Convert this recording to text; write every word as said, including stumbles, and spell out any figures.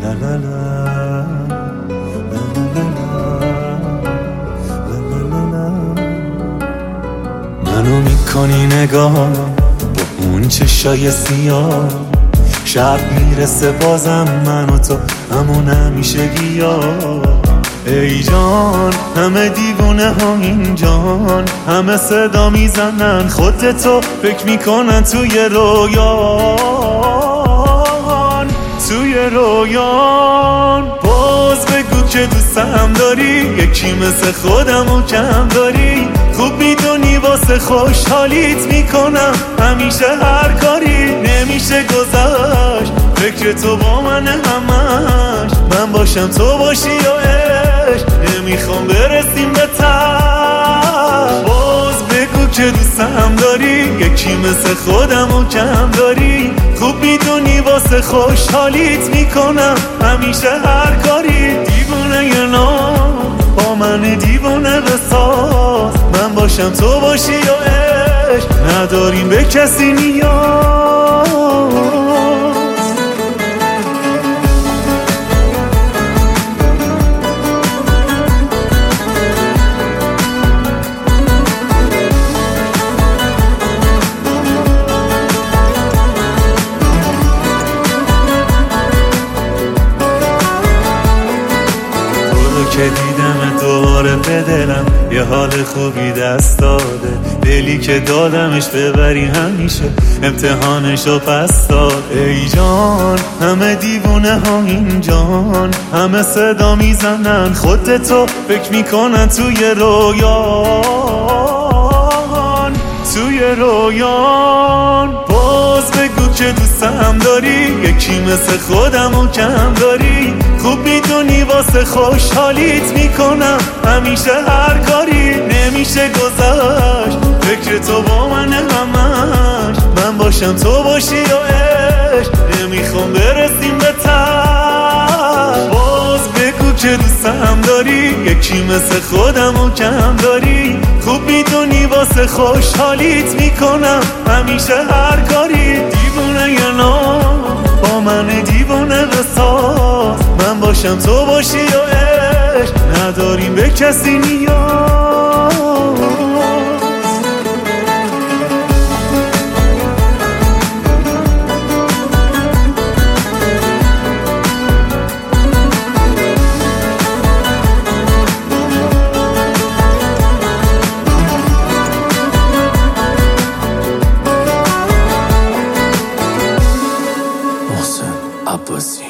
لا لا لا منو میکنی نگاه با اون چشای سیاه، شب میرسه بازم من و تو همون همیشه گیا. ای جان همه دیوونه ها این جان، همه صدا میزنن خودتو فکر میکنن توی رویان، توی رویان. باز بگو که دوستم داری، یکی مثل خودمو کم داری. خوب میدونی واسه خوشحالیت میکنم همیشه هر کاری. نمیشه گذشت فکر تو با من همش، من باشم تو باشی یا عشق، نمیخوام برسیم به ته. باز بگو که دوستم داری، یکی مثل خودمو کم داری. خوب میدونی واسه خوشحالیت میکنم همیشه هر کاری. دیوونه یه نام با من دیوونه بساز، من باشم تو باشی یا عشق، نداریم به کسی نیاز. که دیدم دوباره به دلم یه حال خوبی دست داده. دلی که دادمش ببری همیشه امتحانشو پس داد. ای جان همه دیوونه ها این جان، همه صدا میزنن خودتو فکر میکنن توی رویان، توی رویان. باز بگو که دوستم داری، یکی مثل خودمو کم داری. خوب میدونی واسه خوشحالیت میکنم همیشه هر کاری. نمیشه گذشت فکر تو با من همش، من باشم تو باشی یا عشق، نمیخوام برسیم به ته. باز بگو که دوستم داری، یکی مثل خودمو کم داری. خوب میدونی واسه خوشحالیت میکنم همیشه هر کاری. دیوونه یه نام با من دیوونه بساز، من باشم تو باشی یا عشق، نداریم به کسی نیاز. محسن عباسی.